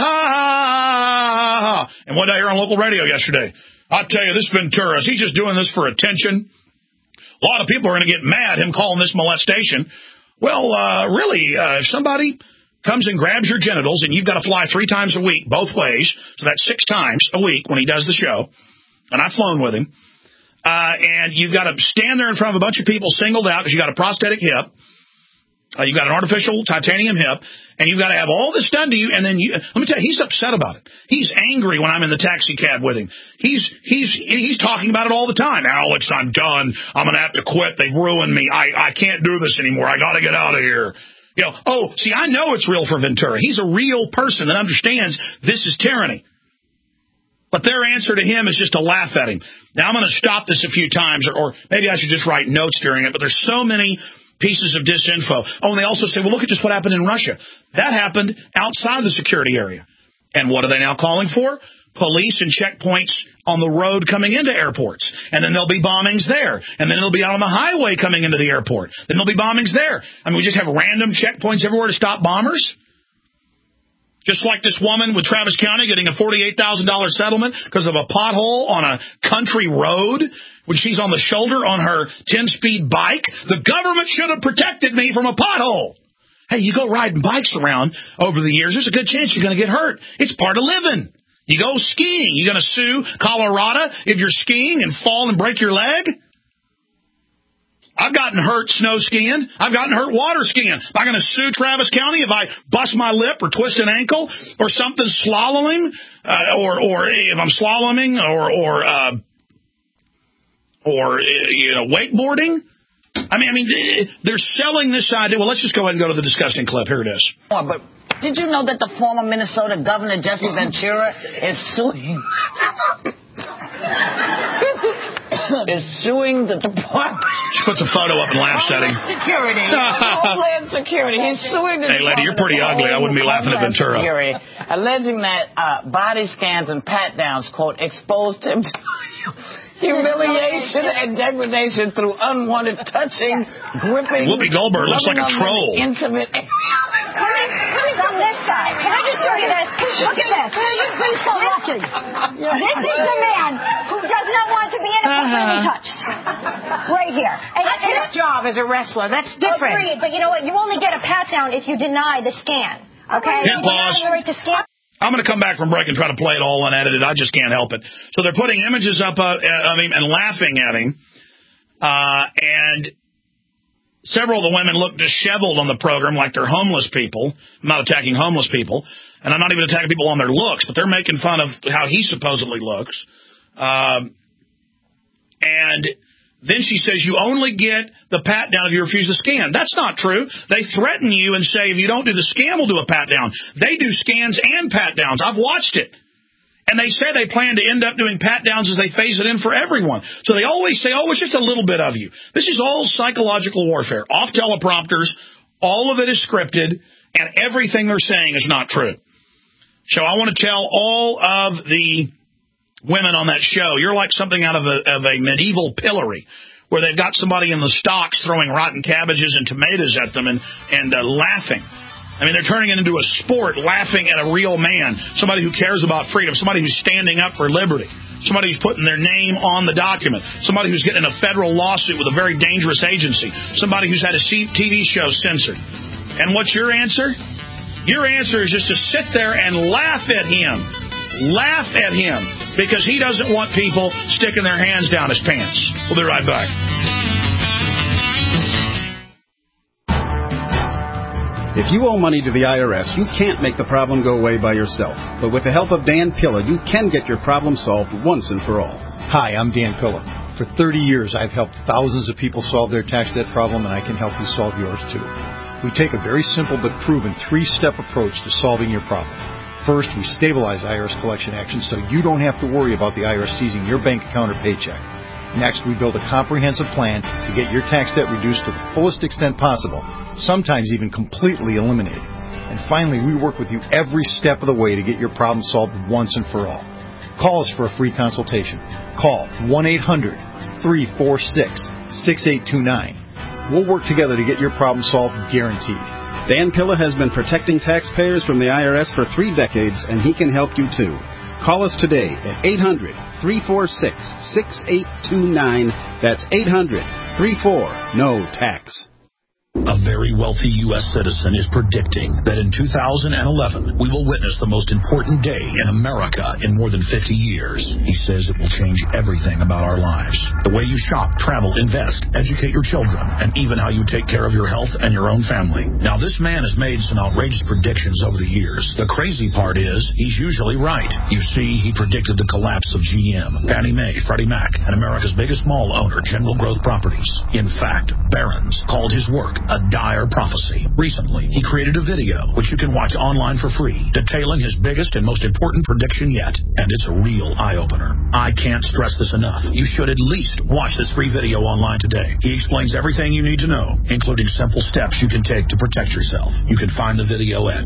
And what did I hear on local radio yesterday? I tell you, this Ventura, is he just doing this for attention? A lot of people are going to get mad, him calling this molestation. Well, really, if somebody comes and grabs your genitals and you've got to fly 3 times a week, both ways, so that's 6 times a week when he does the show, and I've flown with him, and you've got to stand there in front of a bunch of people singled out because you got a prosthetic hip, you've got an artificial titanium hip, and you've got to have all this done to you, and then let me tell you, he's upset about it. He's angry when I'm in the taxi cab with him. He's talking about it all the time. Alex, I'm done. I'm going to have to quit. They've ruined me. I can't do this anymore. I got to get out of here. See, I know it's real for Ventura. He's a real person that understands this is tyranny. But their answer to him is just to laugh at him. Now, I'm going to stop this a few times, or maybe I should just write notes during it, but there's so many pieces of disinfo. Oh, and they also say, well, look at just what happened in Russia. That happened outside the security area. And what are they now calling for? Police and checkpoints on the road coming into airports. And then there'll be bombings there. And then it'll be out on the highway coming into the airport. Then there'll be bombings there. I mean, we just have random checkpoints everywhere to stop bombers? Just like this woman with Travis County getting a $48,000 settlement because of a pothole on a country road when she's on the shoulder on her 10-speed bike. The government should have protected me from a pothole. Hey, you go riding bikes around over the years, there's a good chance you're going to get hurt. It's part of living. You go skiing. You going to sue Colorado if you're skiing and fall and break your leg? I've gotten hurt snow skiing. I've gotten hurt water skiing. Am I going to sue Travis County if I bust my lip or twist an ankle or something slaloming, or if I'm slaloming or wakeboarding? I mean, they're selling this idea. Well, let's just go ahead and go to the disgusting clip. Here it is. But did you know that the former Minnesota Governor Jesse Ventura is suing? is suing the Department. She puts a photo up and laughs at him. Security. Homeland Security. He's suing the Hey, lady, you're pretty ugly. I wouldn't be laughing at Ventura. Security, alleging that body scans and pat-downs, quote, exposed him to Humiliation and degradation through unwanted touching, gripping. Whoopi Goldberg looks like a troll. Intimate. Let me go this side. Can I just show you this? Look at this. Please stop watching. This is the man who does not want to be inappropriately touched. Right here. And that's his job as a wrestler. That's different. Agreed, but you know what? You only get a pat down if you deny the scan. Okay? Hit pause. I'm going to come back from break and try to play it all unedited. I just can't help it. So they're putting images up of him and laughing at him. And several of the women look disheveled on the program like they're homeless people. I'm not attacking homeless people. And I'm not even attacking people on their looks, but they're making fun of how he supposedly looks. And then she says, you only get the pat down if you refuse the scan. That's not true. They threaten you and say, if you don't do the scan, we'll do a pat down. They do scans and pat downs. I've watched it. And they say they plan to end up doing pat downs as they phase it in for everyone. So they always say, oh, it's just a little bit of you. This is all psychological warfare. Off teleprompters. All of it is scripted. And everything they're saying is not true. So I want to tell all of the women on that show, you're like something out of a medieval pillory where they've got somebody in the stocks throwing rotten cabbages and tomatoes at them and laughing. I mean, they're turning it into a sport, laughing at a real man, somebody who cares about freedom, somebody who's standing up for liberty, somebody who's putting their name on the document, somebody who's getting a federal lawsuit with a very dangerous agency, somebody who's had a TV show censored. And what's your answer? Your answer is just to sit there and laugh at him. Laugh at him because he doesn't want people sticking their hands down his pants. We'll be right back. If you owe money to the IRS, you can't make the problem go away by yourself. But with the help of Dan Pilla, you can get your problem solved once and for all. Hi, I'm Dan Pilla. For 30 years, I've helped thousands of people solve their tax debt problem, and I can help you solve yours too. We take a very simple but proven 3-step approach to solving your problem. First, we stabilize IRS collection actions so you don't have to worry about the IRS seizing your bank account or paycheck. Next, we build a comprehensive plan to get your tax debt reduced to the fullest extent possible, sometimes even completely eliminated. And finally, we work with you every step of the way to get your problem solved once and for all. Call us for a free consultation. Call 1-800-346-6829. We'll work together to get your problem solved, guaranteed. Dan Pilla has been protecting taxpayers from the IRS for 3 decades, and he can help you too. Call us today at 800-346-6829. That's 800-34-NO-TAX. A very wealthy U.S. citizen is predicting that in 2011, we will witness the most important day in America in more than 50 years. He says it will change everything about our lives. The way you shop, travel, invest, educate your children, and even how you take care of your health and your own family. Now, this man has made some outrageous predictions over the years. The crazy part is, he's usually right. You see, he predicted the collapse of GM, Fannie Mae, Freddie Mac, and America's biggest mall owner, General Growth Properties. In fact, Barron's called his work a dire prophecy. Recently, he created a video, which you can watch online for free, detailing his biggest and most important prediction yet. And it's a real eye-opener. I can't stress this enough. You should at least watch this free video online today. He explains everything you need to know, including simple steps you can take to protect yourself. You can find the video at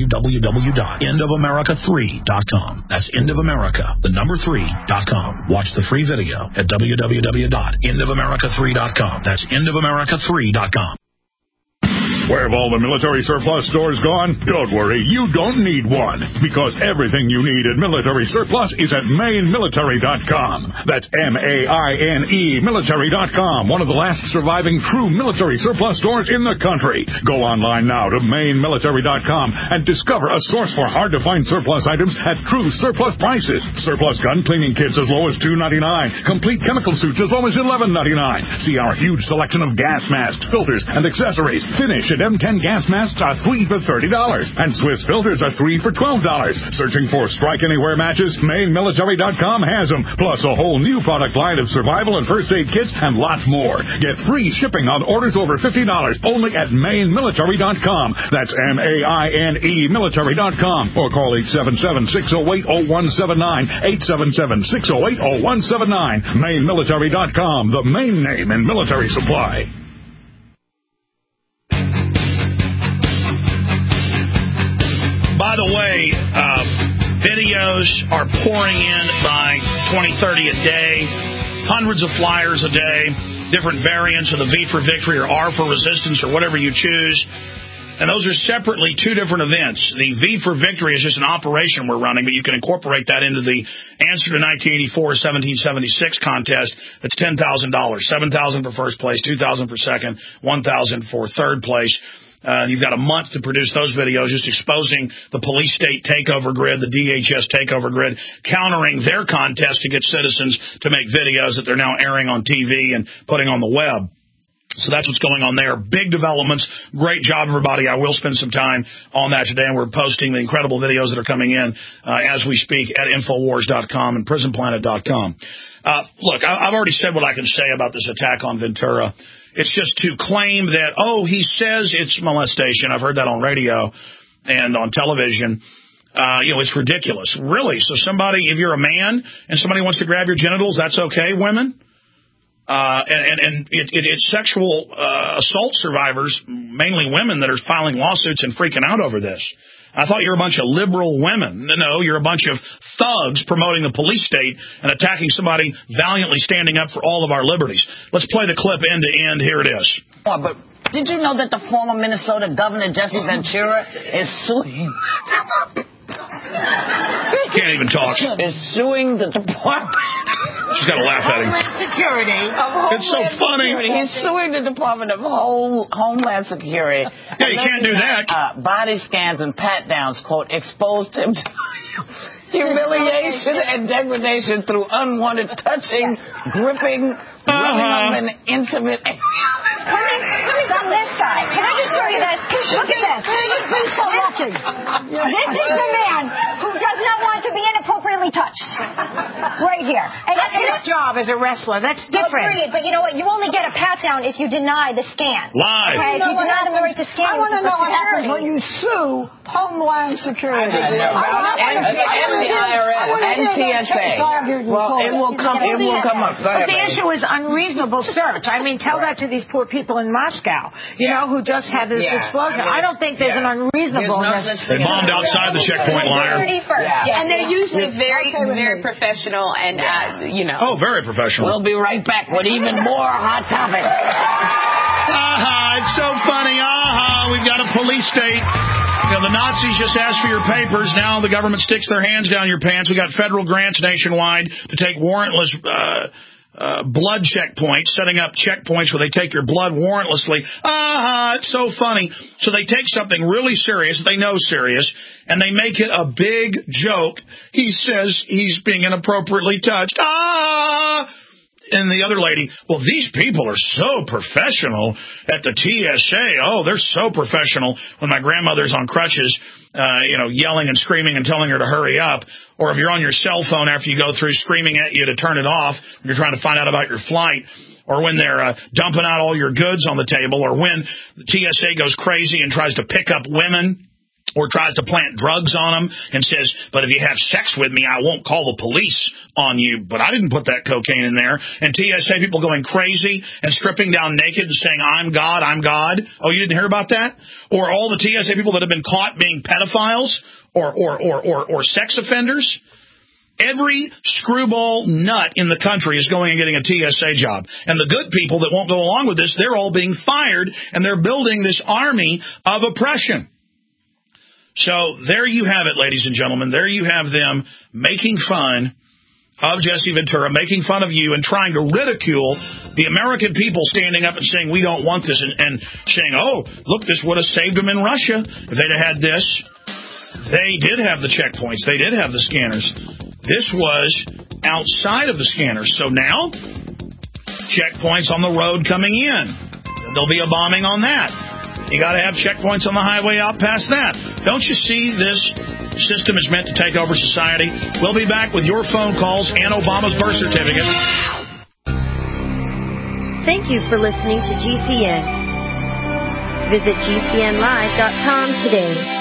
www.endofamerica3.com. That's endofamerica, the number 3.com. Watch the free video at www.endofamerica3.com. That's endofamerica3.com. Where have all the military surplus stores gone? Don't worry, you don't need one, because everything you need at Military Surplus is at MaineMilitary.com. That's M-A-I-N-E Military.com, one of the last surviving true military surplus stores in the country. Go online now to MaineMilitary.com and discover a source for hard-to-find surplus items at true surplus prices. Surplus gun cleaning kits as low as $2.99. Complete chemical suits as low as $11.99. See our huge selection of gas masks, filters, and accessories. Finish at M10 gas masks are 3 for $30, and Swiss filters are 3 for $12. Searching for Strike Anywhere matches? MaineMilitary.com has them, plus a whole new product line of survival and first aid kits and lots more. Get free shipping on orders over $50 only at MaineMilitary.com. That's M-A-I-N-E Military.com, or call 877-608-0179, 877-608-0179. MaineMilitary.com, the main name in military supply. By the way, videos are pouring in by 20, 30 a day. hundreds of flyers a day, different variants of the V for Victory or R for Resistance or whatever you choose. And those are separately two different events. The V for Victory is just an operation we're running, but you can incorporate that into the Answer to 1984 1776 contest. That's $10,000. $7,000 for first place, $2,000 for second, $1,000 for third place. You've got a month to produce those videos, just exposing the police state takeover grid, the DHS takeover grid, countering their contest to get citizens to make videos that they're now airing on TV and putting on the web. So that's what's going on there. Big developments. Great job, everybody. I will spend some time on that today, and we're posting the incredible videos that are coming in as we speak at Infowars.com and PrisonPlanet.com. Look, I've already said what I can say about this attack on Ventura. It's just to claim that, he says it's molestation. I've heard that on radio and on television. It's ridiculous. Really? So somebody, if you're a man and somebody wants to grab your genitals, that's okay, women? It's sexual assault survivors, mainly women, that are filing lawsuits and freaking out over this. I thought you were a bunch of liberal women. No, you're a bunch of thugs promoting the police state and attacking somebody valiantly standing up for all of our liberties. Let's play the clip end to end. Here it is. But did you know that the former Minnesota Governor Jesse Ventura is suing? Can't even talk. Is suing the Department. She's got to laugh at him. Homeland Security. It's so funny. He's suing the Department of Homeland Security. Yeah, you can't do that. Body scans and pat-downs, quote, exposed him to humiliation and degradation through unwanted touching, gripping, rubbing on an intimate area. Coming from this side. Can I just show you this? Look at this. You've been so lucky. This is the man who does not want to be inappropriately touched. Right here. And that's his job as a wrestler. That's different. Agreed, but you know what? You only get a pat-down if you deny the scan. Live. Okay, if you deny the right to scan, I want to know what happens when you sue Homeland Security. And the IRS and TSA. Well, it will come up. But the issue is unreasonable search. I mean, tell that to these poor people in Moscow, who just had this explosion. I don't think there's an unreasonableness. They bombed outside the checkpoint, liar. And they're usually very, very professional and, Oh, very professional. We'll be right back with even more hot topics. It's so funny. We've got a police state. The Nazis just asked for your papers. Now the government sticks their hands down your pants. We got federal grants nationwide to take warrantless blood checkpoints, setting up checkpoints where they take your blood warrantlessly. It's so funny. So they take something really serious, they know serious, and they make it a big joke. He says he's being inappropriately touched. And the other lady, well, these people are so professional at the TSA. Oh, they're so professional. When my grandmother's on crutches, yelling and screaming and telling her to hurry up. Or if you're on your cell phone after you go through screaming at you to turn it off, you're trying to find out about your flight. Or when they're dumping out all your goods on the table. Or when the TSA goes crazy and tries to pick up women. Or tries to plant drugs on them and says, but if you have sex with me, I won't call the police on you. But I didn't put that cocaine in there. And TSA people going crazy and stripping down naked and saying, I'm God, I'm God. Oh, you didn't hear about that? Or all the TSA people that have been caught being pedophiles or sex offenders. Every screwball nut in the country is going and getting a TSA job. And the good people that won't go along with this, they're all being fired, and they're building this army of oppression. So there you have it, ladies and gentlemen. There you have them making fun of Jesse Ventura, making fun of you and trying to ridicule the American people standing up and saying we don't want this and saying, oh, look, this would have saved them in Russia if they'd have had this. They did have the checkpoints. They did have the scanners. This was outside of the scanners. So now, checkpoints on the road coming in. There'll be a bombing on that. You got to have checkpoints on the highway out past that. Don't you see this system is meant to take over society? We'll be back with your phone calls and Obama's birth certificate. Thank you for listening to GCN. Visit GCNlive.com today.